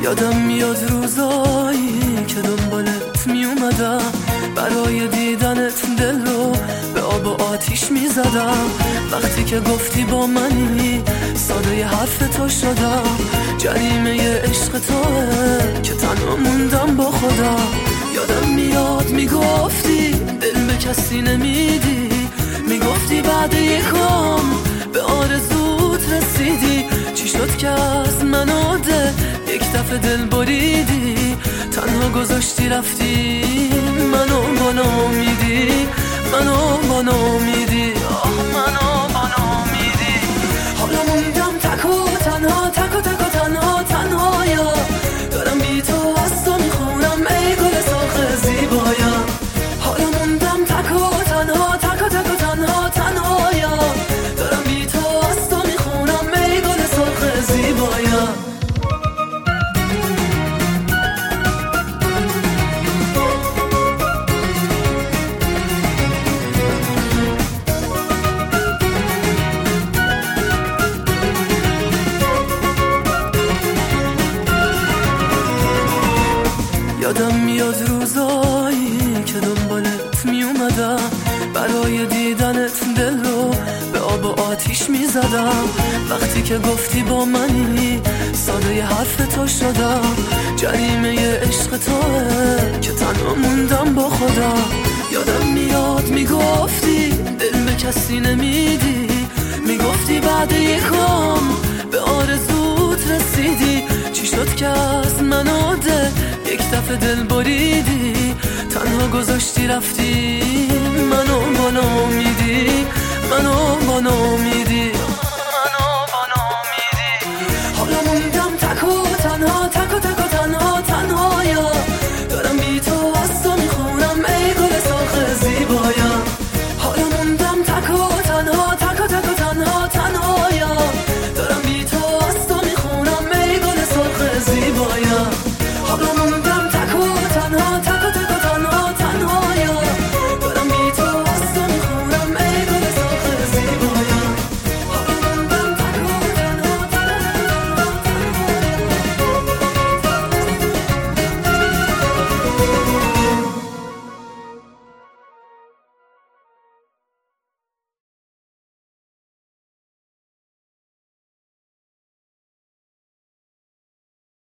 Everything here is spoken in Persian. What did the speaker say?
یادم میاد روزایی که دنبالت میومدم، برای دیدنت دل رو به آب و آتیش میزدم. وقتی که گفتی با منی ساده ی حرف تو شدم. جریمه عشق توه که تنها موندم با خودم. یادم میاد میگفتی دل به کسی نمیدی، میگفتی بعد یکم به آرزوت رسیدی. چی شد که از منو یک دفعه دل بریدی، تنها گذاشتی رفتی منو با نامیدی، منو با نامیدی، منو با نامیدی. حالا موندم تک و تنها، تک و تک و تنها، تنها یا دارم بی تو از تو میخونم ای گل سرخ زیبایم. حالا موندم تک و تنها، تک و تک و تنها، تنها یا دارم بی تو از تو میخونم ای گل سرخ زیبایم. یادم میاد روزایی که دنبالت میومدم، برای دیدنت دل رو به آب و آتیش میزدم. وقتی که گفتی با منی ساده ی حرف تو شدم. جریمه عشق توه که تنها موندم با خودم. یادم میاد میگفتی دل به کسی نمیدی، میگفتی بعد یکم به آرزوت رسیدی. چی شد که از منو یک دفعه دل بریدی، تنها گذاشتی رفتی منو با نامیدی، منو با نامیدی، منو با نامیدی. حالا موندم تک و تنها، تک و تک و تنها، تنها یا دارم بی تو از تو میخونم ای گل سرخ زیبایم. حالا موندم تک و تنها، تک و تک و تنها، تنها یا دارم بی تو از تو میخونم ای گل سرخ زیبایم. حالا موندم